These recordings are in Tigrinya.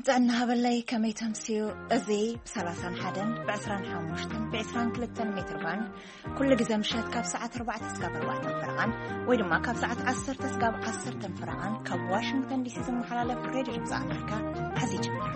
سلام هبلي كمي تمسيو أزي بسلاسان حدن بعسران حاموشتن بعسران كلتن متر بان كل جزء مشهد كاب ساعة 4 تسقاب 4 فرعان ويدما كاب ساعة 10 تسقاب 10 فرعان كاب واشنطن دي سي زمو حلالة في راديو جمز أمريكا حزي جمهور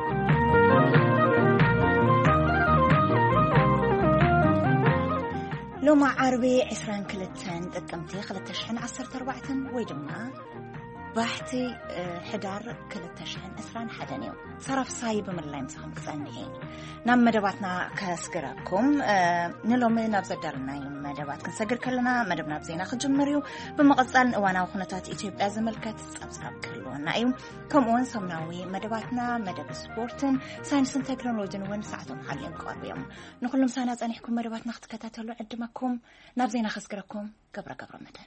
لو مع عربي عسران كلتن تقمتي خلت تشحن 10 4 ويدما باحتي حدار كل تشحن أسران حدنيو صرف صايب من اللي مسهم كسانيين نام مدباتنا كاسكراكم نلومي نبزدرنا يوم مدبات كنسجر كلنا مدبنا بزينا خجمريو بمقصال وانا وخناتات إيجيب أزملكات أبصاب كلونا أيوم كمون صمناوي مدباتنا مدب سبورتن ساينسن تكنولوجين وين ساعتهم حاليا قاربيهم نقول مسانات أن يحكم مدباتنا اختكاتلو عندمكم نبزينا خسكراكم قبر مدن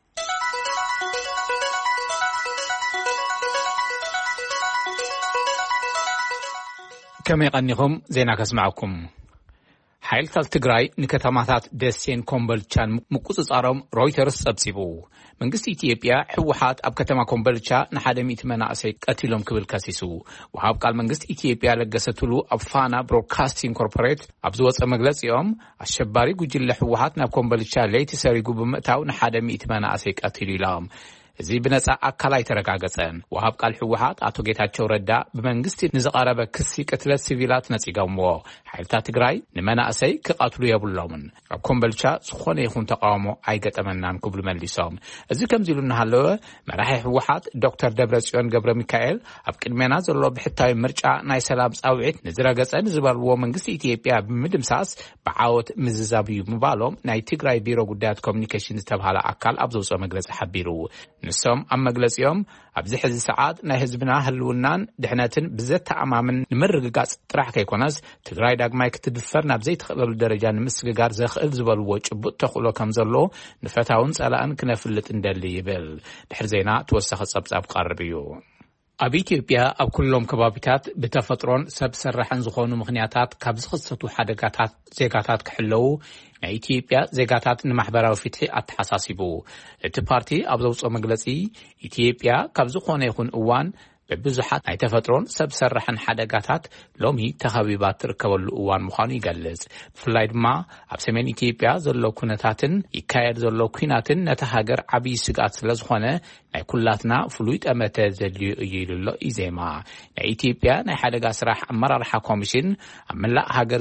كما يقنيهم زينا كسمعكم حيلة التقراي نكتماتات دسين كومبلتشان مقصصارهم رويترز سبسيبو منقص إثيوبيا حوحات أب كتما كومبلتشا نحادة 100 مناقصي قتلهم قبل كاسيسو وهاب قال منقص إثيوبيا لقصتلو أب فانا بروكاستين كوربوريت أبزوات مجلس يوم الشباري قجل لحوحات ناب كومبلتشا ليتي ساريقو بمقتاو نحادة 100 مناقصي قتلي لهم زي بنص أكلاي ترغاغصن وهاب قال حوحات أتو ጌታቸው ረዳ በመንግስት ንዝቀረበ ክሲ ቅትለት ሲቪላት ነጽጋምዎ ሓይልታት ትግራይ ንመናእሰይ ክቃትሉ የብሎምን ኣብ ኮምበልቻ ዝኾነ ይኹን ተቃውሞ ኣይገጠመናን ክብሉ መሊሶም እዚ ከምዚሉና ሃለወ መራሒ ሕወሓት ዶክተር ደብረጽዮን ገብረ ሚካኤል ኣብ ቅድሜና ዘሎ ብሕታዊ ምርጫ ናይ ሰላም ጻውዒት ንዝረገጸን ዝበልዎ መንግስቲ ኢትዮጵያ ብምድምሳስ ብዓወት ምዝዛብዩ ምባሎም ናይ ትግራይ ቢሮ ጉዳያት ኮሙኒኬሽን ዝተባሃለ ኣካል ኣብ ዘውፅኦ መግለጺ ሓቢሩ ንሶም ኣብ መግለጺኦም ኣብዚ ሕዚ ሰዓት ናይ ህዝብና ህልውናን ድሕነትን ብዘት ተኣማምን ንምርግጋጽ ጥራሕ ከይኮነስ ትግራይ ዳግማይ ክትድፈር ናብ ዘይትኽእለሉ ደረጃ ንምስግጋር ዘኽእል ዝበልዎ ጭቡጥ ተኽእሎ ከም ዘሎ ንፈታውን ጸላእን ክነፍልጥ እንደሊ ይብል ድሕሪ ዜና ተወሳኺ ጸብጻብ ቀርብ እዩ ኣብ ኢትዮጵያ ኣብ ኩሎም ከባቢታት ብተፈጥሮን ሰብ ሰራሕን ዝኾኑ ምኽንያታት ካብ ዝኽሰቱ ሓደጋታት ዜጋታት ክሕለዉ ናይ ኢትዮጵያ ዜጋታት ንማሕበራዊ ፍትሒ ኣተሓሳሲቡ እቲ ፓርቲ ኣብ ዘውፅኦ መግለጺ ኢትዮጵያ ካብ ዝኾነ ይኹን እዋን በብዙሓት ናይ ተፈጥሮን ሰብ ሰራሕን ሓደጋታት ሎሚ ተኸቢባት ትርከበሉ እዋን ምዃኑ ይገልጽ ብፍላይ ድማ ኣብ ሰሜን ኢትዮጵያ ዘሎ ኩነታትን ይካየድ ዘሎ ኩናትን ነቲ ሃገር ዓብዪ ስጋት ስለ ዝኾነ ናይ ኩላትና ፍሉይ ጠመተ ዘድልዩ እዩ ኢሉሎ ኢዜማ ናይ ኢትዮጵያ ናይ ሓደጋ ስራሕ ኣመራርሓ ኮሚሽን ኣብ መላእ ሃገር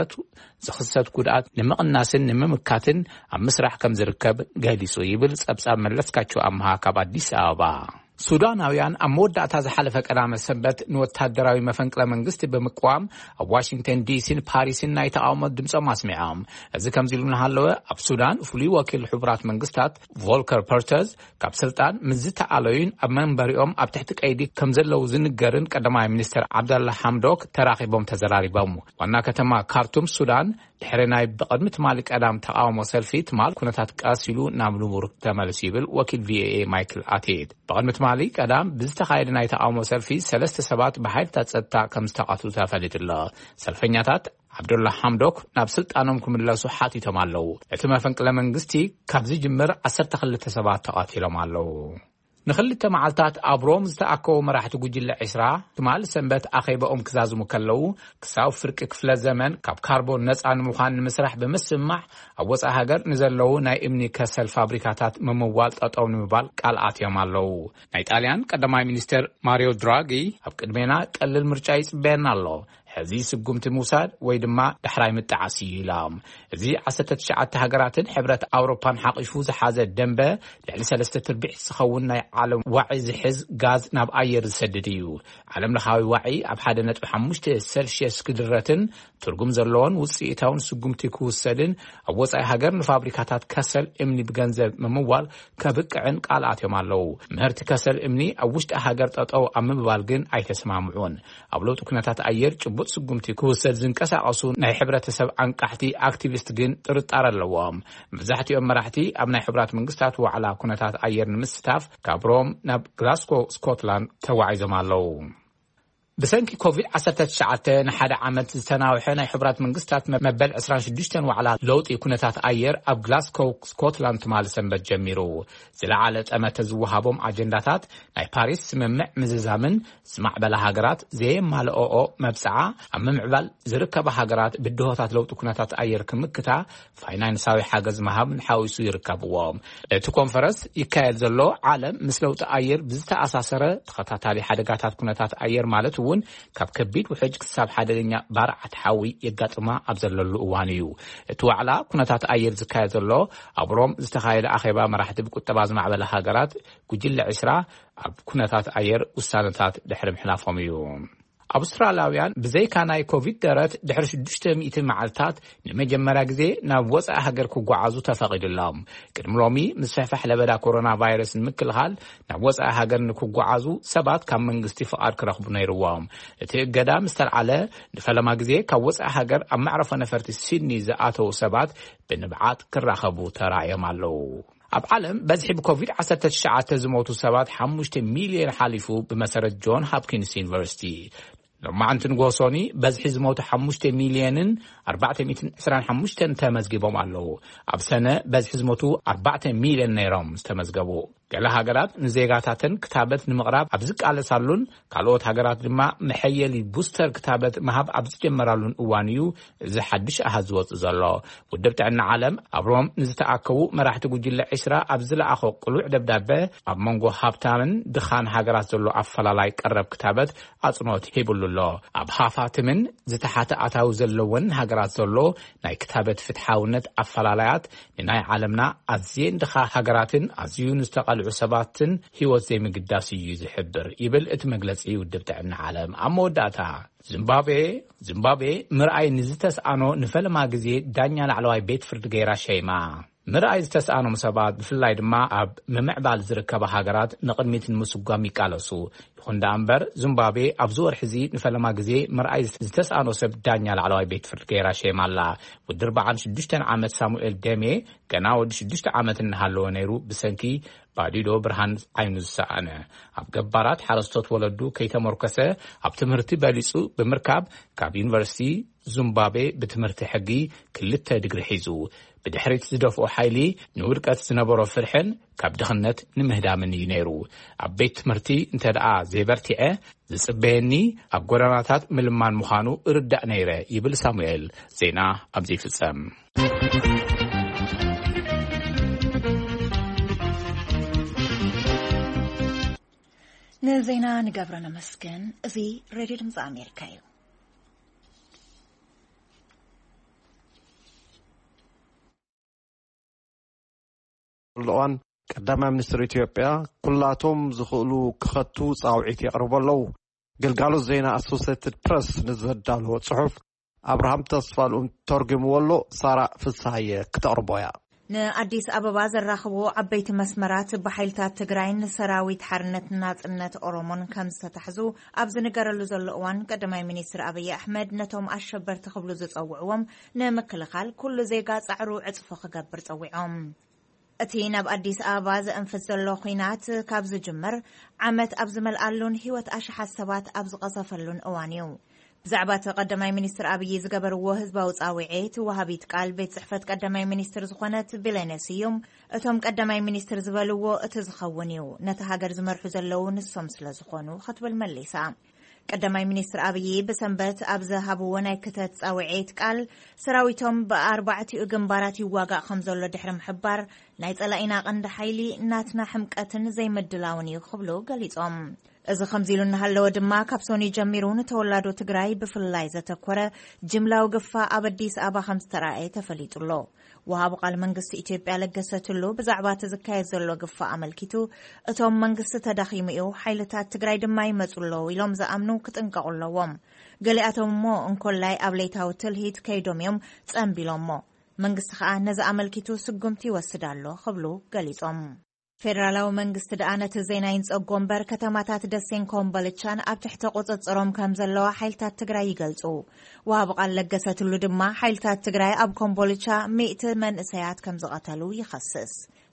ዝኽሰት ጉድኣት ንምቕናስን ንምምካትን ኣብ ምስራሕ ከም ዝርከብ ገሊጹ ይብል ጸብጻብ መለስካቸው ኣምሃ ካብ አዲስ አበባ ሱዳናውያን ኣብ መወዳእታ ዝሓለፈ ቀዳመ ሰንበት ንወታደራዊ መፈንቅለ መንግስቲ ብምቅዋም ኣብ ዋሽንግተን ዲሲን ፓሪስን ናይ ተቃውሞ ድምፆም ኣስሚዖም እዚ ከምዚሉና ሃለወ ኣብ ሱዳን ፍሉይ ወኪል ሕቡራት መንግስታት ቮልከር ፐርተዝ ካብ ስልጣን ምዝተኣለዩን ኣብ መንበሪኦም ኣብ ትሕቲ ቀይዲ ከም ዘለው ዝንገርን ቀዳማይ ሚኒስትር ዓብደላ ሐምዶክ ተራኺቦም ተዘራሪቦም ዋና ከተማ ካርቱም ሱዳን ድሕሪ ናይ ብቅድሚ ትማሊ ቀዳም ተቃውሞ ሰልፊ ትማል ኩነታት ቃሲሉ ናብ ንቡር ተመልሱ ይብል ወኪል ቪኤኤ ማይክል አቴድ ብቅድሚ ትማሊ ቀዳም ብዝተኻየደ ናይ ተቃውሞ ሰልፊ 3 ሰባት ብሓይልታት ጸጥታ ከም ዝተቃትሉ ተፈሊጡሎ ሰልፈኛታት ዓብደላ ሐምዶክ ናብ ስልጣኖም ክምለሱ ሓቲቶም ኣለው እቲ መፈንቅለ መንግስቲ ካብ ዝጅምር 12 ሰባት ተቃቲሎም ኣለው ንኽልተ መዓልታት ኣብ ሮም ዝተኣከቡ መራሕቲ ጉጅለ 20 ትማል ሰንበት ኣኼበኦም ክዛዝሙ ከለው ክሳብ ፍርቂ ክፍለ ዘመን ካብ ካርቦን ነፃ ንምዃን ንምስራሕ ብምስማዕ ኣብ ወፃኢ ሃገር ንዘለው ናይ እምኒ ከሰል ፋብሪካታት ምምዋል ጠጠው ንምባል ቃል ኣትዮም ኣለው ናይ ጣልያን ቀዳማይ ሚኒስትር ማሪዮ ድራጊ ኣብ ቅድሜና ቀልል ምርጫ ይጽበየና ኣሎ ሕዚ ስጉምቲ ሙሳድ ወይ ድማ ድሕራይ ምጥዓስ ኢሎም እዚ 19 ሃገራትን ሕብረት ኣውሮፓን ሓቂፉ ዝሓዘ ደንበ ልዕሊ 3/4 ዝኸውን ናይ ዓለም ዋዒ ዝሕዝ ጋዝ ናብ ኣየር ዝሰድድ እዩ ዓለም ለኻዊ ዋዒ ኣብ 1.5 ሴልሺየስ ክድረትን ትርጉም ዘለዎን ውፅኢታውን ስጉምቲ ክውሰድን ኣብ ወፃኢ ሃገር ንፋብሪካታት ከሰል እምኒ ብገንዘብ ምምዋል ከብቅዕን ቃል ኣትዮም ኣለው ምህርቲ ከሰል እምኒ ኣብ ውሽጢ ሃገር ጠጠው ኣብ ምብባል ግን ኣይተስማምዑን ኣብ ለውጢ ኩነታት ኣየር ጭቡጥ ስጉምቲ ክውሰድ ዝንቀሳቐሱ ናይ ሕብረተሰብ አንቃሕቲ አክቲቪስት ግን ጥርጣረ ኣለዎም መብዛሕትኦም መራሕቲ ኣብ ናይ ሕብራት መንግስታት ዋዕላ ኩነታት ኣየር ንምስታፍ ካብ ሮም ናብ ግላስጎ ስኮትላንድ ተዋዒዞም ኣለው بسنكي كوفيد-19 نحد عامت ዝተናውሐ ናይ ሕብራት መንግስታት መበል 26 ዋዕላ ለውጢ ኩነታት ኣየር ኣብ ግላስኮ ስኮትላንድ ማል ሰንበት ጀሚሩ ዝለዓለ ጠመተ ዝወሃቦም ኣጀንዳታት ናይ ፓሪስ ስምምዕ ምዝዛምን ስማዕበላ ሃገራት ዘየማልኦ መብጽዓ ኣብ ምምዕባል ዝርከባ ሃገራት ብድሆታት ለውጢ ኩነታት ኣየር ክምክታ ፋይናንሳዊ ሓገዝ መሃብ ንሓዊሱ ይርከብዎም እቲ ኮንፈረንስ ይካየድ ዘሎ ዓለም ምስ ለውጢ ኣየር ብዝተኣሳሰረ ተኸታታሊ ሓደጋታት ኩነታት ኣየር ማለት እውን ካብ ከቢድ ውሕጅ ክሳብ ሓደገኛ ባርዓት ሓዊ የጋጥማ ኣብ ዘለሉ እዋን እዩ እቲ ዋዕላ ኩነታት ኣየር ዝካየድ ዘሎ ኣብ ሮም ዝተኻየደ ኣኼባ መራሕቲ ብቁጠባ ዝማዕበለ ሃገራት ጉጅለ 20 ኣብ ኩነታት ኣየር ውሳነታት ድሕሪ ምሕላፎም እዩ ኣውስትራልያውያን ብዘይካ ናይ ኮቪድ ደረት ድሕሪ 600 መዓልታት ንመጀመርያ ግዜ ናብ ወጻኢ ሃገር ክጓዓዙ ተፈቒድሎም ቅድሚ ሎሚ ምስ ሰፍሕ ለበዳ ኮሮና ቫይረስ ንምክልኻል ናብ ወጻኢ ሃገር ንክጓዓዙ ሰባት ካብ መንግስቲ ፍቃድ ክረኽቡ ነይሮም እቲ እገዳ ምስ ተልዓለ ንፈለማ ግዜ ካብ ወጻኢ ሃገር ኣብ መዕረፎ ነፈርቲ ሲድኒ ዝኣተው ሰባት ብንብዓት ክራኸቡ ተራእዮም ኣለው ኣብ ዓለም በዝሒ ብኮቪድ-19 ዝሞቱ ሰባት 5 ሚልዮን ሓሊፉ ብመሰረት ጆን ሃፕኪንስ ዩኒቨርሲቲ ሎማዓንቲ ንጎሶኒ በዝሒ ዝሞቱ 5 ሚልዮንን 425 ተመዝጊቦም ኣለው ኣብ ሰነ በዝሒ ዝሞቱ 4 ሚልዮን ነይሮም ዝተመዝገቡ ገለ ሃገራት ንዜጋታትን ክታበት ንምቕራብ ኣብ ዝቃለሳሉን ካልኦት ሃገራት ድማ መሐየሊ ቡስተር ክታበት መሃብ ኣብ ዝጀመራሉን እዋን እዩ እዚ ሓድሽ ኣሃዝ ዝወፅእ ዘሎ ውድብ ጥዕና ዓለም ኣብ ሮም ንዝተኣከቡ መራሕቲ ጉጅለ 20 ኣብ ዝለኣኾ ቅሉዕ ደብዳቤ ኣብ መንጎ ሃብታምን ድኻን ሃገራት ዘሎ ኣፈላላይ ቀረብ ክታበት ኣጽንዖት ሂቡሉ ኣሎ ኣብ ሃፋትምን ዝተሓተ ኣታዊ ዘለወን ሃገራት ዘሎ ናይ ክታበት ፍትሓውነት ኣፈላላያት ንናይ ዓለምና ኣዝየን ድኻ ሃገራትን ኣዝዩን ዝተቐልዑ ሰባትን ህይወት ዘይምግዳስ እዩ ዝሕብር ይብል እቲ መግለጺ ውድብ ጥዕና ዓለም ኣብ መወዳእታ ዚምባብዌ ምርኣይ ንዝተስኣኖ ንፈለማ ግዜ ዳኛ ላዕለዋይ ቤት ፍርዲ ገይራ ሸይማ ምርኣይ ዝተስኣኖም ሰባት ብፍላይ ድማ ኣብ ምምዕባል ዝርከባ ሃገራት ንቕድሚት ንምስጓም ይቃለሱ ይኹን እምበር ዚምባብዌ ኣብ ዝወርሒ እዚ ንፈለማ ግዜ ምርኣይ ዝተስኣኖ ሰብ ዳኛ ላዕለዋይ ቤት ፍርዲ ገይራ ሸይማላ ወዲ 46 ዓመት ሳሙኤል ደሜ ገና ወዲ 6 ዓመት እናሃለወ ነይሩ ብሰንኪ ባዲዶ ብርሃን ዓይኑ ዝሰኣነ ኣብ ገባራት ሓረስቶት ወለዱ ከይተመርኮሰ ኣብ ትምህርቲ በሊጹ ብምርካብ ካብ ዩኒቨርሲቲ ዚምባብዌ ብትምህርቲ ሕጊ 2 ዲግሪ ሒዙ ብድሕሪት ዝደፍኦ ሓይሊ ንውድቀት ዝነበሮ ፍርሕን ካብ ድኽነት ንምህዳምን እዩ ነይሩ ኣብ ቤት ትምህርቲ እንተደኣ ዘይበርቲዐ ዝጽበየኒ ኣብ ጎደናታት ምልማን ምዃኑ እርዳእ ነይረ ይብል ሳሙኤል ዜና ኣብ ዘይፍጸም ንዜና ንገብረና መስገን እዚ ሬድዮ ድምፂ ኣሜሪካ እዩ لوان قدام منستر إثيوبيا كلاتهم زخلوا كختو صاوعيت يقربوا قلقالوا زينا أسوسيتد بريس نزدالو صحف أبراهام تصفالهم ترجم ولو صار في الصحية كتقربويا ንአዲስ አበባ ዘራኽቦ ዓበይቲ መስመራት በሓይልታት ትግራይን ሰራዊት ሓርነት ናጽነት ኦሮሞን ከም ዝተታሕዙ ኣብ ዝነገረሉ ዘሎ እዋን ቀዳማይ ሚኒስትር አብይ አሕመድ ነቶም አሸበርቲ ክብሉ ዝጸውዕዎም ንምክልኻል ኩሉ ዜጋ ጻዕሩ ዕጽፎ ክገብር ጸዊዖም እቲ ናብ አዲስ አበባ ዘንፈስ ዘሎ ኺናት ካብ ዝጅመር ዓመት ኣብ ዝመልኣሉን ህይወት ኣሽሓት ሰባት ኣብ ዝቐሰፈሉን እዋን እዩ ብዛዕባ ቀዳማይ ሚኒስትር አብይ ዝገበርዎ ህዝባዊ ጻውዒት ወሃቢት ቃል ቤት ጽሕፈት ቀዳማይ ሚኒስትር ዝኾነት ቢለነስ እዮም እቶም ቀዳማይ ሚኒስትር ዝበልዎ እቲ ዝኸውን እዩ ነቲ ሃገር ዝመርሑ ዘለዉ ንሶም ስለ ዝኾኑ ክትብል መሊሳ ቀዳማይ ሚኒስትር አብይ በሰንበት ኣብ ዝሃብዎ ናይ ክተት ጻውዒት ቃል ሰራዊቶም በ4 ግንባራት ይዋጋእ ከም ዘሎ ድሕሪ ምሕባር ናይ ጸላኢና ቀንዲ ሓይሊ ናትና ሕምቀትን ዘይምድላውን እዩ ክብሉ ገሊጾም እዚ ከምዚሉ እናሃለወ ድማ ካብ ሶኒ ጀሚሩ ንተወላዶ ትግራይ ብፍላይ ዘተኮረ ጅምላዊ ግፋ ኣብ አዲስ አበባ ከም ዝተራእየ ተፈሊጡሎ ወሃብ ቃል መንግስቲ ኢትዮጵያ ለገሰትሉ ብዛዕባ ዝካየድ ዘሎ ግፋ ኣመልኪቱ እቶም መንግስቲ ተዳኺሙ እዩ ሓይልታት ትግራይ ድማ ይመጹሎ ኢሎም ዝኣምኑ ክጥንቀቁለዎም ገሊኣቶምሞ እንኮላይ ኣብ ለይታዊ ትልሂት ከይዶም እዮም ጸንቢሎሞ መንግስቲ ከዓ ነዚ ኣመልኪቱ ስጉምቲ ይወስዳሎ ክብሉ ገሊጾም ፌደራላዊ መንግስቲ ደኣነት ዜናይን ጸጎምበር ከተማታት ደሴን ኮምቦልቻን ኣብ ትሕቲ ቁጽጽሮም ከም ዘለዋ ሓይልታት ትግራይ ይገልጹ ወሃብ ቃል ለገሰትሉ ድማ ሓይልታት ትግራይ ኣብ ኮምቦልቻ 100 መንእሰያት ከም ዝቐተሉ ይኸስስ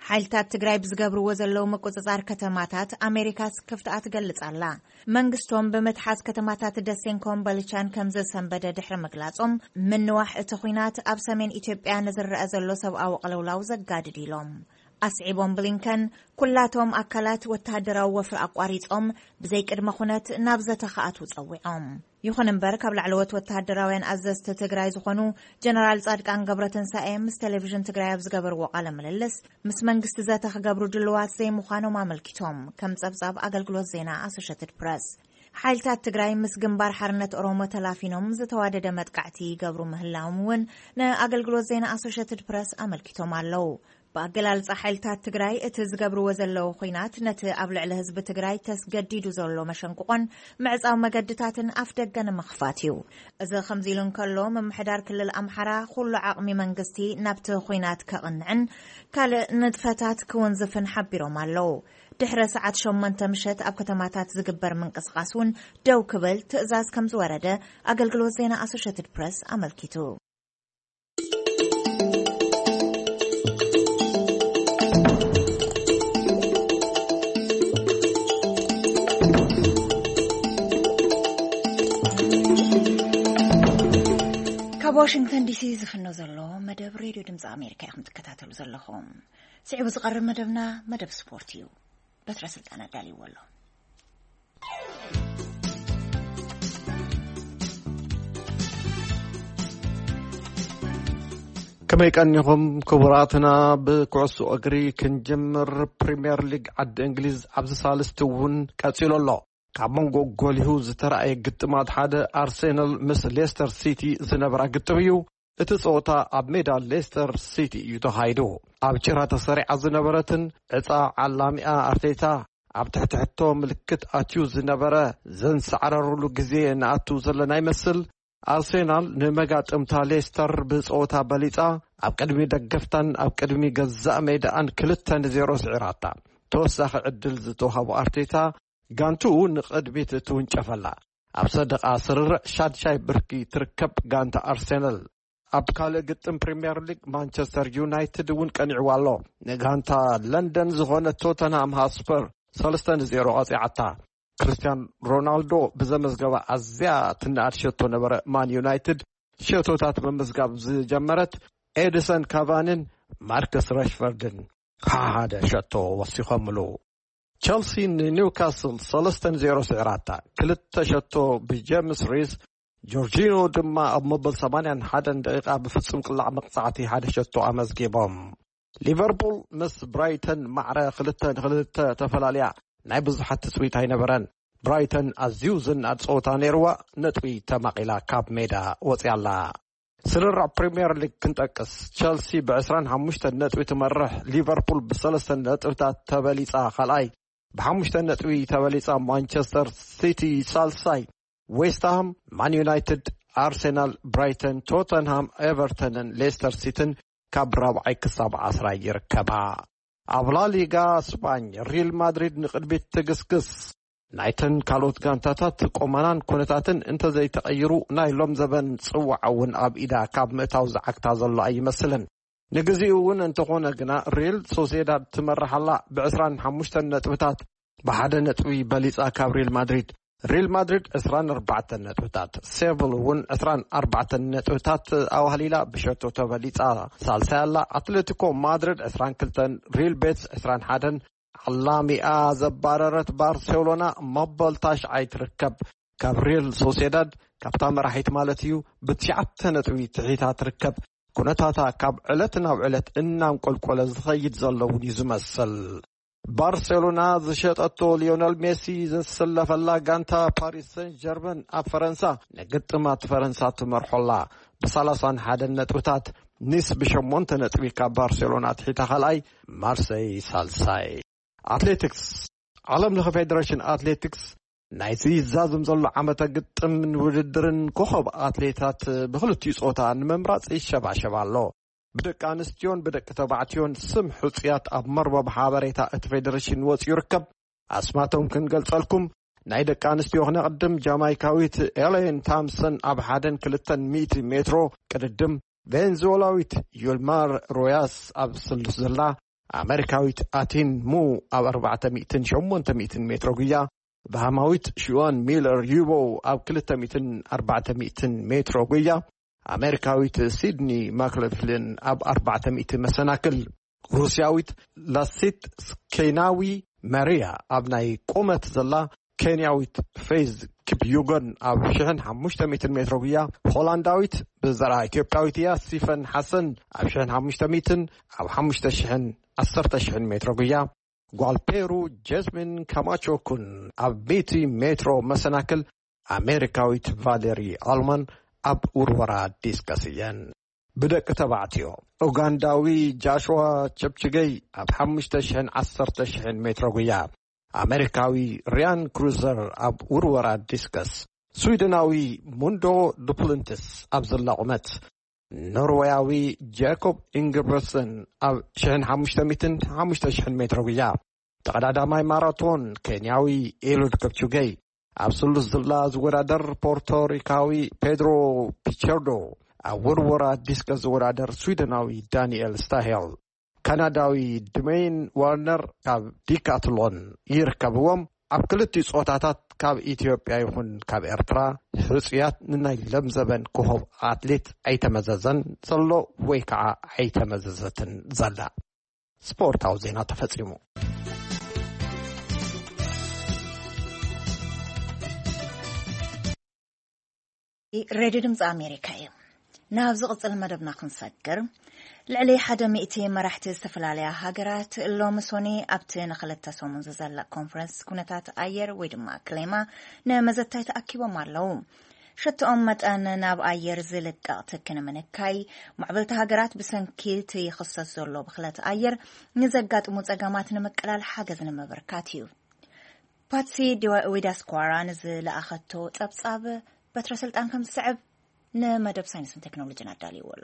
ሓይልታት ትግራይ ብዝገብርዎ ዘለዉ መቆጻጸር ከተማታት ኣሜሪካስ ክፍትኣ ትገልጽ ኣላ መንግስቶም በመትሓዝ ከተማታት ደሴን ኮምቦልቻን ከም ዘሰንበደ ድሕሪ ምግላጾም ምንዋሕ እቲ ኩናት ኣብ ሰሜን ኢትዮጵያ ንዝረአ ዘሎ ሰብኣዊ ቅልውላው ዘጋድድ ኢሎም ኣስዒቦም ብሊንከን ኩላቶም ኣካላት ወተሃደራዊ ወፍሪ ኣቋሪጾም ብዘይ ቅድመ ኩነት ናብ ዘተኸኣቱ ጸዊዖም ይኹን እምበር ካብ ላዕለዎት ወተሃደራውያን ኣዘዝቲ ትግራይ ዝኾኑ ጀነራል ጻድቃን ገብረትንሳኤ ምስ ቴሌቪዥን ትግራይ ኣብ ዝገበርዎ ቃለ ምልልስ ምስ መንግስቲ ዘተ ክገብሩ ድልዋት ዘይምዃኖም ኣመልኪቶም ከም ጸብጻብ ኣገልግሎት ዜና ኣሶሽየትድ ፕረስ ሓይልታት ትግራይ ምስ ግንባር ሓርነት ኦሮሞ ተላፊኖም ዝተዋደደ መጥቃዕቲ ይገብሩ ምህላዎም እውን ንኣገልግሎት ዜና ኣሶሽየትድ ፕረስ ኣመልኪቶም ኣለው በአገላልጻ ሓይልታት ትግራይ እቲ ዝገብርዎ ዘለዉ ኩናት ነቲ ኣብ ልዕሊ ህዝቢ ትግራይ ተስገዲዱ ዘሎ መሸንቁቆን ምዕጻው መገድታትን ኣፍደገ ንምኽፋት እዩ እዚ ከምዚ ኢሉ እንከሎ ምምሕዳር ክልል ኣምሓራ ኩሉ ዓቕሚ መንግስቲ ናብቲ ኩናት ከቕንዕን ካልእ ንጥፈታት ክውንዝፍን ሓቢሮም ኣለው ድሕሪ ሰዓት 8 ምሸት ኣብ ከተማታት ዝግበር ምንቅስቓስ እውን ደው ክብል ትእዛዝ ከም ዝወረደ ኣገልግሎት ዜና ኣሶሽየትድ ፕረስ ኣመልኪቱ ዋሽንግተን ዲሲ ዝፍኖ ዘሎ መደብ ሬድዮ ድምፂ ኣሜሪካ ኢኹም ትከታተሉ ዘለኹም ስዒቡ ዝቐርብ መደብና መደብ ስፖርት እዩ በትረ ስልጣን ኣዳልይዎ ኣሎ ከመይ ቀኒኹም ክቡራትና ብኩዕሶ እግሪ ክንጅምር ፕሪምየር ሊግ ዓዲ እንግሊዝ ኣብዚ ሳልስቲ እውን ቀፂሉ ኣሎ ካብ መንጎ ጎሊሁ ዝተረኣየ ግጥማት ሓደ ኣርሴናል ምስ ሌስተር ሲቲ ዝነበራ ግጥም እዩ እቲ ጸወታ ኣብ ሜዳ ሌስተር ሲቲ እዩ ተኻይዱ ኣብ ጭራ ተሰሪዓ ዝነበረትን ዕፃ ዓላሚኣ ኣርቴታ ኣብ ትሕትሕቶ ምልክት ኣትዩ ዝነበረ ዘንሰዓረሩሉ ግዜ ንኣቱ ዘለና ይመስል ኣርሴናል ንመጋጥምታ ሌስተር ብጸወታ በሊጻ ኣብ ቅድሚ ደገፍታን ኣብ ቅድሚ ገዛእ ሜዳን 2-0 ስዒራታ ተወሳኺ ዕድል ዝተዋሃቡ ኣርቴታ ጋንቱ ንቅድሚት ትውንጨፈላ ኣብ ሰደቃ ስርርዕ ሻድሻይ ብርኪ ትርከብ ጋንታ ኣርሴናል ኣብ ካልእ ግጥም ፕሪምየር ሊግ ማንቸስተር ዩናይትድ እውን ቀኒዕዋ ኣሎ ንጋንታ ለንደን ዝኾነ ቶተንሃም ሃትስፐር 3-0 ቀፂዓታ ክርስቲያን ሮናልዶ ብዘመዝገባ ኣዝያ ትናኣድ ሸቶ ነበረ ማን ዩናይትድ ሸቶታት መመዝጋብ ዝጀመረት ኤዲሰን ካቫንን ማርከስ ራሽፈርድን ሓደ ሸቶ ወሲኾምሉ ቸልሲ ኒውካስል 3-0 ስዒራታ ክልተ ሸቶ ብጄምስ ሪስ ጆርጂኖ ድማ ኣብ መበል 81 ደቂቃ ብፍጹም ቅላዕ መቕጻዕቲ ሓደ ሸቶ ኣመዝጊቦም ሊቨርፑል ምስ ብራይተን ማዕረ 2-2 ተፈላለያ ናይ ብዙሓት ትጽዊት ኣይነበረን ብራይተን ኣዝዩ ዝናድ ጸወታ ነይርዋ ነጥቢ ተማቒላ ካብ ሜዳ ወፂኣላ ስርርዕ ፕሪምየር ሊግ ክንጠቅስ ቸልሲ ብ25 ነጥቢ ትመርሕ ሊቨርፑል ብ3 ነጥብታት ተበሊጻ ካልኣይ ب5 ነጥቢ ተበሊጻ ማንቸስተር ሲቲ ሳልሳይ ዌስትሃም ማን ዩናይትድ ኣርሴናል ብራይተን ቶተንሃም ኤቨርተንን ሌስተር ሲቲን ካብ ራብዓይ ክሳብ 10 ይርከባ ኣብ ላሊጋ ስፓኝ ሪል ማድሪድ ንቅድሚት ትግስግስ ናይተን ካልኦት ጋንታታት ቆመናን ኩነታትን እንተዘይተቐይሩ ናይ ሎም ዘበን ጽዋዕውን ኣብ ኢዳ ካብ ምእታው ዝዓክታ ዘሎ ኣይመስልን ንግዚኡ እውን እንተኾነ ግና ሪል ሶሴዳድ ትመርሓላ ብ25 ነጥብታት ብሓደ ነጥቢ በሊጻ ካብ ሪል ማድሪድ 24 ነጥብታት ሴቪል እውን 24 ነጥብታት ኣዋህሊላ ብሸቶ ተበሊጻ ሳልሳያላ ኣትሌቲኮ ማድሪድ 22 ሪል ቤትስ 21 ዓላሚኣ ዘባረረት ባርሴሎና መበልታሽ ኣይትርከብ ካብ ሪል ሶሴዳድ ካብታ መራሒት ማለት እዩ ብ9 ነጥቢ ትሒታ ትርከብ ኩነታታ ካብ ዕለት ናብ ዕለት እናንቆልቆለ ዝኸይድ ዘለውን እዩ ዝመስል ባርሴሎና ዝሸጠቶ ሊዮነል ሜሲ ዘሰለፈላ ጋንታ ፓሪስ ሰን ጀርመን ኣብ ፈረንሳ ንግጥማት ፈረንሳ ትመርሖላ ብ31 ነጥብታት ኒስ ብ8 ነጥቢ ካብ ባርሴሎና ትሒታ ካልኣይ ማርሴይ ሳልሳይ ኣትሌቲክስ ዓለም ለኸ ፌደሬሽን ኣትሌቲክስ ናይዚ ዛዝም ዘሎ ዓመተ ግጥምን ውድድርን ኮኸብ ኣትሌታት ብክልቲኡ ጾታ ንምምራጽ ይሸባሸባ ኣሎ ብደቂ ኣንስትዮን ብደቂ ተባዕትዮን ስም ሕጽያት ኣብ መርበብ ሓበሬታ እቲ ፌደሬሽን ወፂኡ ይርከብ ኣስማቶም ክንገልጸልኩም ናይ ደቂ ኣንስትዮ ክነቅድም ጃማይካዊት ኤሌን ታምሰን ኣብ 1-2 ሜትሮ ቅድድም ቬንዙዌላዊት ዩልማር ሮያስ ኣብ ስሉስ ዘላ ኣሜሪካዊት ኣቲን ሙ ኣብ 408 ሜትሮ ጉያ ባህማዊት ሹዋን ሚለር ዩቦ ኣብ 240 ሜትሮ ጉያ ኣሜሪካዊት ሲድኒ ማክለፍልን ኣብ 400 መሰናክል ሩስያዊት ላሲት ኬናዊ ማሪያ ኣብ ናይ ቁመት ዘላ ኬንያዊት ፌዝ ኪፕዩጎን ኣብ 1500 ሜትሮ ጉያ ሆላንዳዊት ብዘራ ኢትዮጵያዊት ሲፈን ሓሰን ኣብ 1500 ኣብ 5000 ሜትሮ ጉያ ጓልፔሩ ጀስሚን ካማቾኩን ኣብ 100 ሜትሮ መሰናክል ኣሜሪካዊት ቫሌሪ ኣልማን ኣብ ውርወራ ዲስከስ እየን ብደቂ ተባዕትዮ ኡጋንዳዊ ጃሽዋ ቸፕችገይ ኣብ 5000 ሜትሮ ጉያ ኣሜሪካዊ ሪያን ክሩዘር ኣብ ውርወራ ዲስከስ ስዊድናዊ ሙንዶ ዱፕልንትስ ኣብ ዘላቁመት ኖርዌያዊ ጃኮብ ኢንግብርሰን ኣብ 1500 ሜትሮ ጉያ ተቀዳዳማይ ማራቶን ኬንያዊ ኤሉድ ከፕቹገይ ኣብ ስሉስ ዝላ ዝወዳደር ፖርቶሪካዊ ፔድሮ ፒቸርዶ ኣብ ውርወራ ዲስከስ ዝወዳደር ስዊድናዊ ዳንኤል ስታሄል ካናዳዊ ድሜይን ዋርነር ካብ ዲካትሎን ይርከብዎም ኣብ ክልቲኡ ጾታታት ካብ ኢትዮጵያ ይኹን ካብ ኤርትራ ህጽያት ንናይ ለምዘበን ክሆብ ኣትሌት ኣይተመዘዘን ዘሎ ወይ ከዓ ኣይተመዘዘትን ዘላ ስፖርታዊ ዜና ተፈጺሙ ሬድዮ ድምፂ ኣሜሪካ እዩ ናብ ዝቕጽል መደብና ክንሰግር ልዕሊ 100 መራሕቲ ዝተፈላለያ ሃገራት ሎምሶኒ ኣብቲ ንኽልተ ሰሙን ዝዘለቕ ኮንፈረንስ ኩነታት ኣየር ወይ ድማ ክሌማ ንመዘታይ ተኣኪቦም ኣለዉ ሽቶኦም መጠን ናብ ኣየር ዝልቀቕ ትክን ምንካይ ማዕበልቲ ሃገራት ብሰንኪት ይኽሰስ ዘሎ ብኽለት ኣየር ንዘጋጥሙ ጸገማት ንምቅላል ሓገዝ ንምብርካት እዩ ፓትሲ ዊዳስኳራ ንዝለኣኸቶ ጸብጻብ በትረ ስልጣን ከም ዝስዕብ ንመደብ ሳይንስን ቴክኖሎጂን ኣዳልይዎ ኣሎ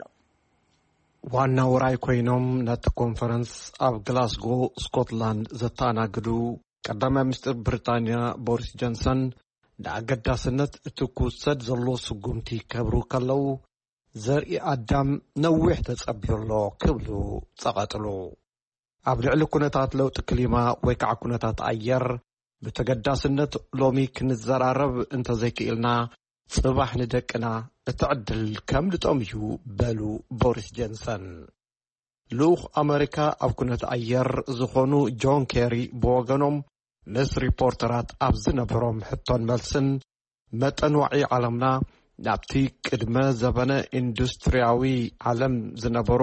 ዋና ወራይ ኮይኖም ነቲ ኮንፈረንስ ኣብ ግላስጎ ስኮትላንድ ዘተኣናግዱ ቀዳማይ ሚኒስትር ብሪጣንያ ቦሪስ ጆንሰን ንኣገዳስነት እቲ ክውሰድ ዘሎ ስጉምቲ ከብሩ ከለዉ ዘርኢ ኣዳም ነዊሕ ተጸቢርሎ ክብሉ ጸቐጥሉ ኣብ ልዕሊ ኩነታት ለውጢ ክሊማ ወይ ከዓ ኩነታት ኣየር ብተገዳስነት ሎሚ ክንዘራረብ እንተዘይክኢልና ጽባሕ ንደቅና እትዕድል ከም ልጦም እዩ በሉ ቦሪስ ጆንሰን ልኡኽ ኣሜሪካ ኣብ ኩነት ኣየር ዝኾኑ ጆን ኬሪ ብወገኖም ምስ ሪፖርተራት ኣብ ዝነበሮም ሕቶን መልስን መጠን ዋዒ ዓለምና ናብቲ ቅድመ ዘበነ ኢንዱስትርያዊ ዓለም ዝነበሮ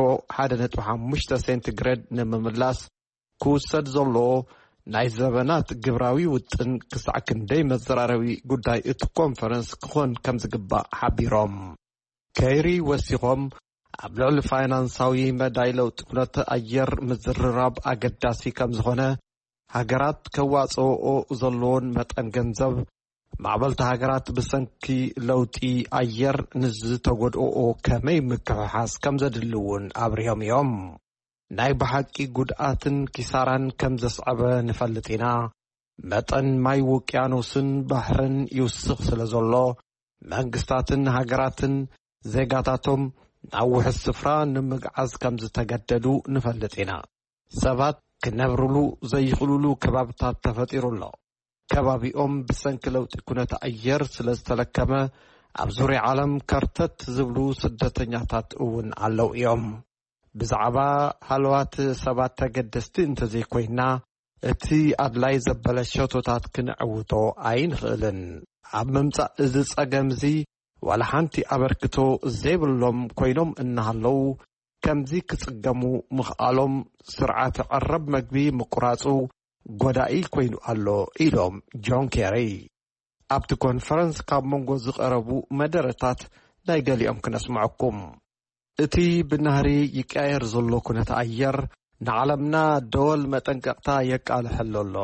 1.5 ሴንቲግሬድ ንምምላስ ክውሰድ ዘሎ ናይ ዘበናት ግብራዊ ውጥን ክሳዕ ክንደይ መዘራረቢ ጉዳይ እቲ ኮንፈረንስ ክኾን ከም ዝግባእ ሓቢሮም ከይሪ ወሲኾም ኣብ ልዕሊ ፋይናንሳዊ መዳይ ለውጢ ኩነት ኣየር ምዝርራብ ኣገዳሲ ከም ዝኾነ ሃገራት ከዋፅኦ ዘለዎን መጠን ገንዘብ ማዕበልቲ ሃገራት ብሰንኪ ለውጢ ኣየር ንዝተጎድኦ ከመይ ምክሕሓስ ከም ዘድልውን ኣብርዮም እዮም ናይ ብሓቂ ጉድኣትን ኪሳራን ከም ዘስዓበ ንፈልጥ ኢና መጠን ማይ ውቅያኖስን ባሕርን ይውስኽ ስለ ዘሎ መንግስታትን ሃገራትን ዜጋታቶም ናብ ውሕስ ስፍራ ንምግዓዝ ከም ዝተገደዱ ንፈልጥ ኢና ሰባት ክነብርሉ ዘይኽእሉሉ ከባብታት ተፈጢሩሎ ከባቢኦም ብሰንኪ ለውጢ ኩነት ኣየር ስለ ዝተለከመ ኣብ ዙርያ ዓለም ከርተት ዝብሉ ስደተኛታት እውን ኣለው እዮም ብዛዕባ ሃልዋት ሰባት ተገደስቲ እንተዘይኮይና እቲ ኣድላይ ዘበለ ሸቶታት ክንዕውቶ ኣይንኽእልን ኣብ ምምጻእ እዚ ጸገም እዚ ዋላ ሓንቲ ኣበርክቶ ዘይብሎም ኮይኖም እናሃለው ከምዚ ክጽገሙ ምኽኣሎም ስርዓት ዕረብ መግቢ ምቁራጹ ጎዳኢ ኮይኑ ኣሎ ኢሎም ጆን ኬሪ ኣብቲ ኮንፈረንስ ካብ መንጎ ዝቐረቡ መደረታት ናይ ገሊኦም ክነስምዐኩም እቲ ብናህሪ ይቀየር ዘሎ ኩነት ኣየር ንዓለምና ደወል መጠንቀቕታ የቃልሐሎ ኣሎ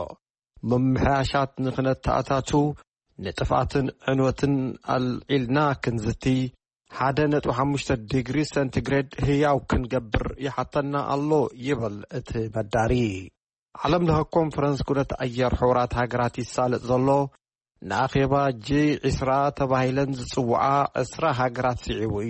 ምምሕያሻት ንኽነተኣታቱ ንጥፋትን ዕንወትን ኣልዒልና ክንዝቲ 1.5 ዲግሪ ሴንቲግሬድ ህያው ክንገብር ይሓተና ኣሎ ይብል እቲ መዳሪ ዓለም ለኸ ኮንፈረንስ ኩነት ኣየር ሕቡራት ሃገራት ይሳለጥ ዘሎ ንኣኼባ G20 ተባሂለን ዝጽውዓ 20 ሃገራት ስዒቡ እዩ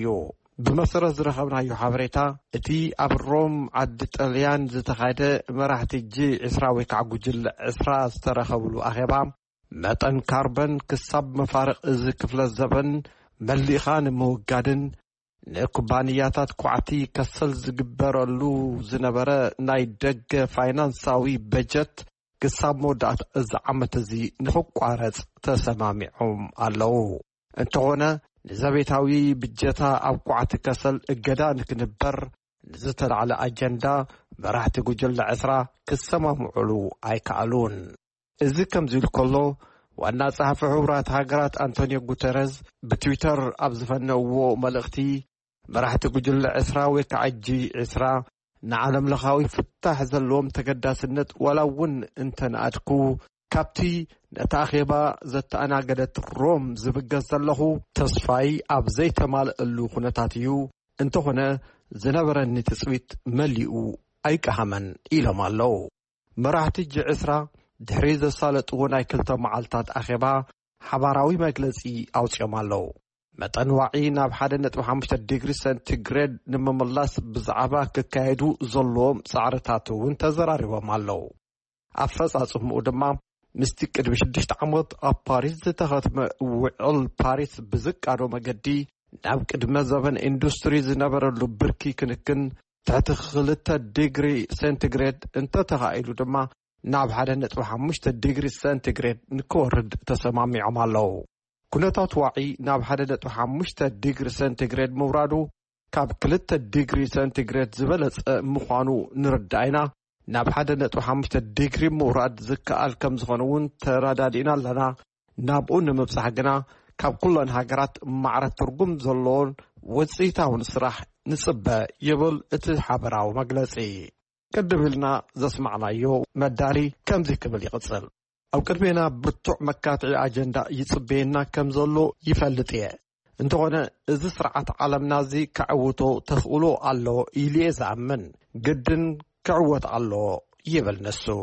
بمسرز رخبنا يحابريتا اتي أبروم عد طليان زتخايدة مراحتي جي عسراوي كعجوجل عسرا استرخبلو أخيبا متن كاربن كسب مفارق إز كفل الزبن مليخان موجادن نكوبانياتات كوعتي كسل زجبرلو زنبرة نايدج فاينانساوي بجت كسب مودات إز عمتزي نحق عرض تسمامعهم ألو انتونا نزابيتاوي بجتا أو كوعتي كسل إجدا نكنبر نزتل على أجندا مراحتي جوجل عسرا كسمامعلو أيكالون إذا كم زيل كله وأن صحفي حبرات هاجرات أنطونيو غوتيريز بتويتر أبزفنوا ملغتي مراحتي جوجل عسرا وكعجي عسرا نعلم لخاوي فتح زلوم تقداسنت ولون انتن أدكو كابتي نتاخيبا زت أنا قدت روم زبقز زلهو تصفاي أبزي تمال اللو خنتاتيو انتو هنا زنبرن تسويت مليئو أيكهمن إلى مالو مراحتي جي عسرا دحريز الصالة وناي كلتا معالتات أخيبا حباراوي مجلسي أوتيوم اللو متن واعينا بحادة 5 ديجري سنتيغريد نمملاس بزعبا ككايدو زلوم سعرتاتو وانتزراري ومالو أفرز أصف مقدما مستيك قدم 6 عمود باريس زتخاتم وعل باريس بزك عدو مجدي ناب قدم زبن اندستري زنبر اللو بركي كنكن تحت 3 ديجري سنتيغريد انت تغايلو دما ناب حدا 5 ديجري سنتيغريد نكورد تسمامي عمالو كنتات واعي ناب حدا 5 ديجري سنتيغريد مورادو كاب 3 ديجري سنتيغريد زبلت مخانو نردعينا ناب حدا 5 ديجري موراد زكال كم زخنون ترادادينا لنا نابون مبسحقنا كاب كلن هاجرات معرض ترقم زلون وزيتاون صراح نسبة يبل اتحابراو مجلسي كدبلنا زسمعنا يو مداري كم زي كبل يقصل أو كدبنا بتوع مكاتعي أجندا يتصبينا كم زلو يفلتيه انتونا إذا سرعة عالم نازي كعوتو تخولو الله إلي زعمن جدن كعوت الله يبل نسو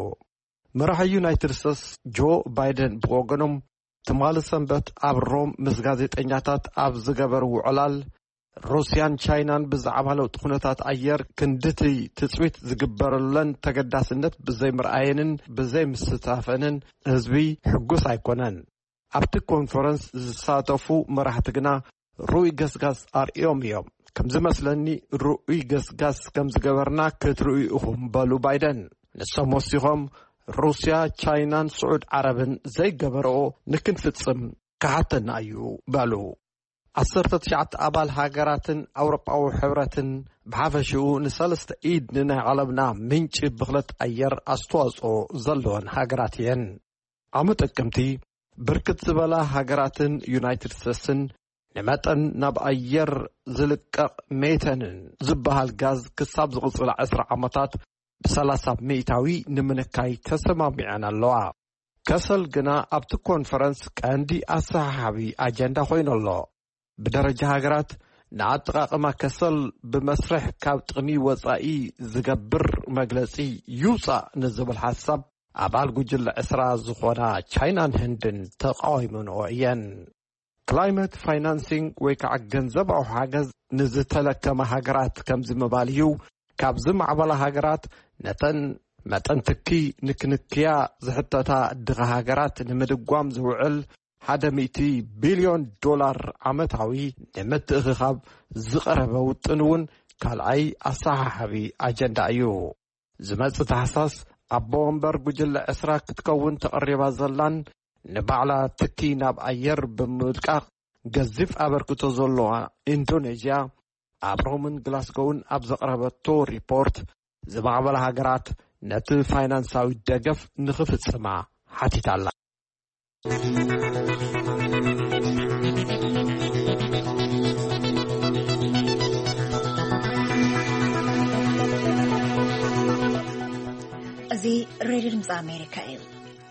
مرح يونايتد ستيتس جو بايدن بوغنم تمال سنبت أبروم مسغازيت انياتات أبزغبر وعلال روسيان تشاينان بزعبها لو تخونتات أير كندتي تسويت زقبرلن تقداسنت بزي مرآينن بزي مستافنن هزبي حقوس عيكونن أبتي كونفرنس زساتفو مرحتقنا روي قسقاس يوم كم زمسلني روي قسقاس كم زقبرنا كتروي أخم بالو بايدن نسموسيهم روسيا تشاينان سعود عربن زي قبرو نكن فتسم كحتن أيو بالو 19 أبال هاجراتن أوروبا وحبراتن بحافشو نسالست إيد ننا علمنا منش بغلت أير أستوازو زلون هاجراتين عمت أكمتي بركت زبالا هاجراتن يونايتد ستيتسن نمتن ناب أير زلق ميتنن زبها الغاز كساب زغصل 10 عمتات ب300 ميتاوي نمنكاي تسمى معنا اللوع كسل جنا أبتو كونفرنس كاندي أصحابي أجندا خوين الله بدرجة هاجرات نعتقاقما كسل بمسرح كاب تغني وصائي زقبر مجلسي يوصى نزب الحساب أبال جوجل إسرا زخونا تشاينان هندن تقايمون وعيان كلايمت فاينانسينج ويكع جنزب أو حاجز نزتلك كما هاجرات كم زي مباليو كاب زم عبالا هاجرات متن تكي نكنكيا زحتتا دغ هاجرات نمدقوام زوعل 100 بليون دولار عمتاوي نمت اخخاب زقرب وطنون كالعي أصحابي أجندا أيو زمت تحساس أبومبر جوجل إسرا كتكون تقريبا زلان نبعلا تكي ناب أير بمدقاق جزيف أبركتو زلوها إندونيسيا أبرومن غلاسكوون أبزقربتو ريبورت زمعبال هاجرات نت فاينانساوي دقف نخفت سماع حتي تعالى زي راديو دمز أمريكا إيو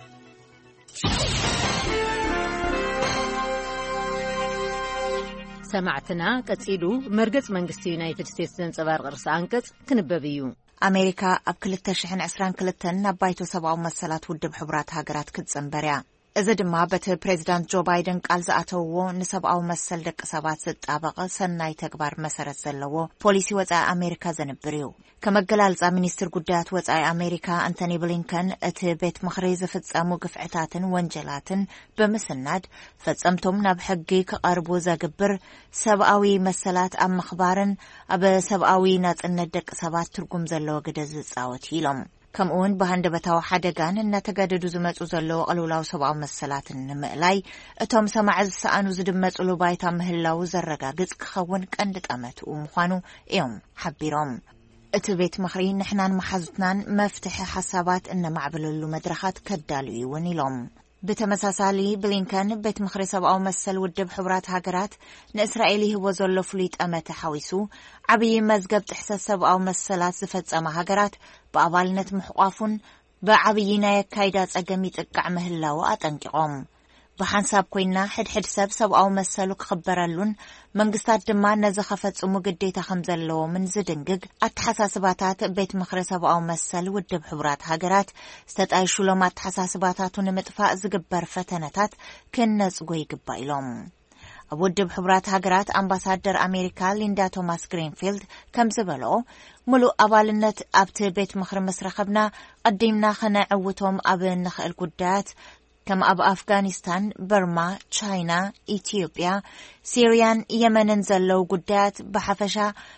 سمعتنا كتسيدو مرقص منقستي يونايتد ستيتس زنصبار قرص أنقص كنببيو أمريكا أب 2022 نبايتو 7 مسالات ودب حبرات هاجرات كتزنبريا እዚ ድማ በቲ ፕሬዚዳንት ጆ ባይደን ቃል ዝኣተውዎ ንሰብኣዊ መሰል ደቂ ሰባት ዝጣበቐ ሰናይ ተግባር መሰረት ዘለዎ ፖሊሲ ወጻኢ ኣሜሪካ ዘንብር እዩ። ከመገላልጻ ሚኒስትር ጉዳያት ወጻኢ ኣሜሪካ አንቶኒ ብሊንከን እቲ ቤት ምኽሪ ዝፍጸሙ ግፍዕታትን ወንጀላትን ብምስናድ ፈጸምቶም ናብ ሕጊ ክቐርቡ ዘግብር ሰብኣዊ መሰላት ኣብ ምኽባርን ኣብ ሰብኣዊ ናጽነት ደቂ ሰባት ትርጉም ዘለዎ ግደ ዝጻወት ኢሎም ከምኡውን በሃንደበታዊ ሓደጋን እናተገደዱ ዝመጹ ዘለዉ ቅልውላው ሰብኣዊ መሰላትን ንምእላይ እቶም ሰማዕ ዝሰኣኑ ዝድመጽሉ ባይታ ምህላው ዘረጋግጽ ክኸውን ቀንዲ ጠመትኡ ምዃኑ እዮም ሓቢሮም። እቲ ቤት ምኽሪ ንሕናን መሓዙትናን መፍትሒ ሓሳባት እነማዕብለሉ መድረኻት ከዳልዩ እውን ኢሎም። ብተመሳሳሊ ብሊንከን ቤት ምኽሪ ሰብኣዊ መሰል ውድብ ሕቡራት ሃገራት ንእስራኤል ይህቦ ዘሎ ፍሉይ ጠመተ ሓዊሱ ዓብዪ መዝገብ ጥሕሰት ሰብኣዊ መሰላት ዝፈጸማ ሃገራት ብኣባልነት ምሕቋፉን ብዓብዪ ናይ ኣካይዳ ጸገም ይጥቃዕ ምህላው ኣጠንቂቖም። ብሓንሳብ ኮይና ሕድሕድ ሰብ ሰብኣዊ መሰሉ ክኽበረሉን መንግስታት ድማ ነዚ ኸፈጽሙ ግዴታ ከም ዘለዎምን ዝድንግግ ኣተሓሳስባታት ቤት ምኽሪ ሰብኣዊ መሰል ውድብ ሕቡራት ሃገራት ዝተጣይሹሎም ኣተሓሳስባታቱ ንምጥፋእ ዝግበር ፈተነታት ክነጽጎ ይግባእ ኢሎም። ኣብ ውድብ ሕቡራት ሃገራት ኣምባሳደር ኣሜሪካ ሊንዳ ቶማስ ግሪንፊልድ ከም ዝበልኦ ሙሉእ ኣባልነት ኣብቲ ቤት ምኽሪ ምስ ረኸብና ቀዲምና ኸነዕውቶም ኣብ ንኽእል ጉዳያት ከም ኣብ ኣፍጋኒስታን፣ በርማ፣ ቻይና፣ ኢትዮጵያ፣ ሲርያን፣ የመንን ዘለው ጉዳያት ብሓፈሻ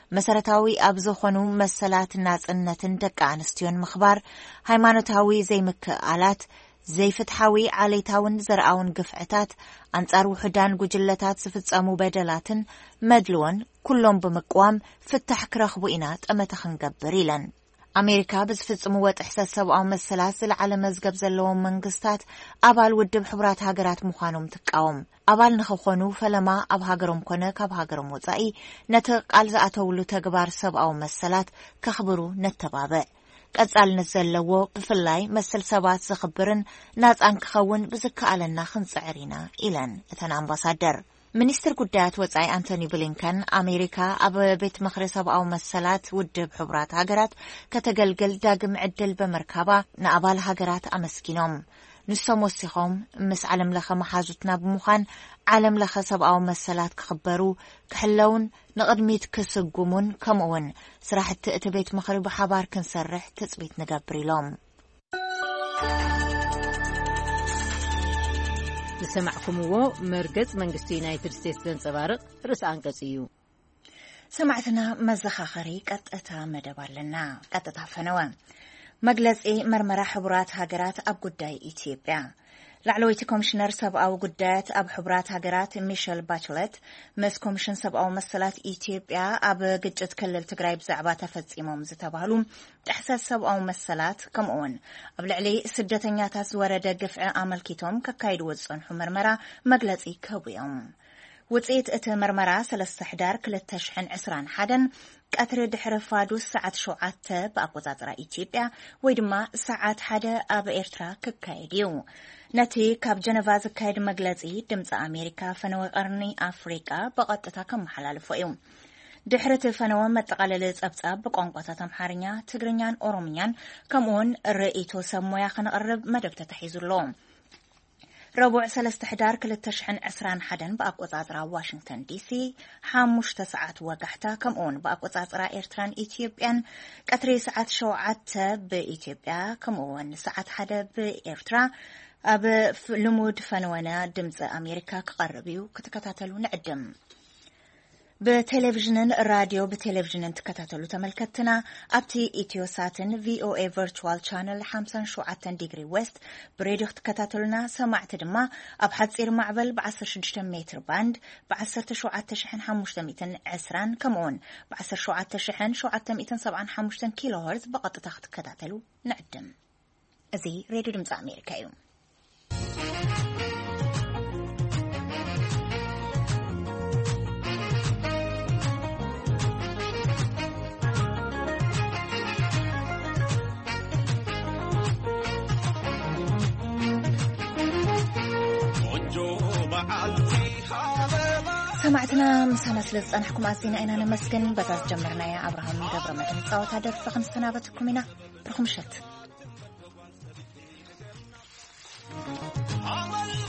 መሰረታዊ ኣብ ዝኾኑ መሰላት ናጽነትን ደቂ ኣንስትዮን ምኽባር ሃይማኖታዊ ዘይምክኣላት ዘይፍትሓዊ ዓሌታውን ዘርኣውን ግፍዕታት ኣንጻር ውሕዳን ጉጅለታት ዝፍጸሙ በደላትን መድልዎን ኩሎም ብምቅዋም ፍታሕ ክረኽቡ ኢና ጠመተ ክንገብር ኢለን። ኣሜሪካ ብዝፍጽምዎ ጥሕሰት ሰብኣዊ መሰላት ዝለዓለ መዝገብ ዘለዎም መንግስታት ኣባል ውድብ ሕቡራት ሃገራት ምዃኖም ትቃወም። ኣባል ንኽኾኑ ፈለማ ኣብ ሃገሮም ኮነ ካብ ሃገሮም ወጻኢ ነቲ ቃል ዝኣተውሉ ተግባር ሰብኣዊ መሰላት ከኽብሩ ነተባብዕ ቀጻልነት ዘለዎ ብፍላይ መሰል ሰባት ዝኽብርን ናጻን ክኸውን ብዝከኣለና ክንጽዕር ኢና ኢለን እተን ኣምባሳደር። ሚኒስትር ጉዳያት ወጻኢ አንቶኒ ብሊንከን ኣሜሪካ ኣብ ቤት ምኽሪ ሰብኣዊ መሰላት ውድብ ሕቡራት ሃገራት ከተገልግል ዳግም ዕድል በመርካባ ንኣባል ሃገራት ኣመስኪኖም ንሶም ወሲኾም ምስ ዓለም ለኸ መሓዙትና ብምዃን ዓለም ለኸ ሰብኣዊ መሰላት ክኽበሩ ክሕለውን ንቕድሚት ክስጉሙን ከምኡውን ስራሕቲ እቲ ቤት ምኽሪ ብሓባር ክንሰርሕ ትጽቢት ንገብር ኢሎም። ዝሰማዕኩምዎ መርገጽ መንግስቲ ዩናይትድ ስቴትስ ዘንጸባርቕ ርእሲ አንቀጽ እዩ። ሰማዕትና መዘኻኸሪ ቀጥታ መደብ ኣለና። ቀጥታ ፈነወ መግለጺ መርመራ ሕቡራት ሃገራት ኣብ ጉዳይ ኢትዮጵያ ላዕለወይቲ ኮሚሽነር ሰብኣዊ ጉዳያት ኣብ ሕቡራት ሃገራት ሚሸል ባችለት ምስ ኮሚሽን ሰብኣዊ መሰላት ኢትዮጵያ ኣብ ግጭት ክልል ትግራይ ብዛዕባ ተፈጺሞም ዝተባህሉ ጥሕሰት ሰብኣዊ መሰላት ከምኡውን ኣብ ልዕሊ ስደተኛታት ዝወረደ ግፍዒ ኣመልኪቶም ከካይድዎ ዝጸንሑ መርመራ መግለጺ ክህቡ እዮም። ውጽኢት እቲ መርመራ 3 ሕዳር 2021 ቀትሪ ድሕሪ ፋዱስ ሰዓት 7 ብኣቆጻጽራ ኢትዮጵያ ወይ ድማ ሰዓት 1 ኣብ ኤርትራ ክካየድ እዩ። ነቲ ካብ ጀነቫ ዝካየድ መግለጺ ድምፂ ኣሜሪካ ፈነወ ቀርኒ ኣፍሪቃ ብቐጥታ ከመሓላልፎ እዩ። ድሕሪ እቲ ፈነወ መጠቓለሊ ጸብጻብ ብቋንቋታት ኣምሓርኛ፣ ትግርኛን ኦሮምኛን ከምኡውን ርእይቶ ሰብ ሞያ ክነቕርብ መደብ ተታሒዙሎ። ረቡዕ 3 ሕዳር 2021 ብኣቆጻጽራ ዋሽንግተን ዲሲ 5 ሰዓት ወጋሕታ ከምኡውን ብኣቆጻጽራ ኤርትራን ኢትዮጵያን ቀትሪ ሰዓት 7 ብኢትዮጵያ ከምኡውን ሰዓት 1 ብኤርትራ ኣብ ልሙድ ፈነወና ድምፂ ኣሜሪካ ክቐርብ እዩ። ክትከታተሉ ንዕድም። በቴሌቪዥንን ራዲዮ በቴሌቪዥንን ተከታተሉ ተመልከትና ኣብቲ ኢትዮሳትን ቪኦኤ ቨርቹዋል ቻነል 57 ዲግሪ ዌስት ብሬዲዮ ተከታተሉና ሰማዕቲ ድማ ኣብ ሓጺር ማዕበል ብ16 ሜትር ባንድ ብ17520 ከምኡውን ብ17775 ኪሎ ሄርዝ በቀጥታ ክትከታተሉ ንዕድም። እዚ ሬዲዮ ድምፂ ኣሜሪካ እዩ። ሰማዕትና ምሳና ስለዝጸናሕኩም ኣዝና ኢና ነመስግን። በዛዝ ጀመርናያ ኣብርሃም ገብረ መድህን ጻወታ ደርፊ ክንስተናበትኩም ኢና። ብርኹም ምሸት። عمل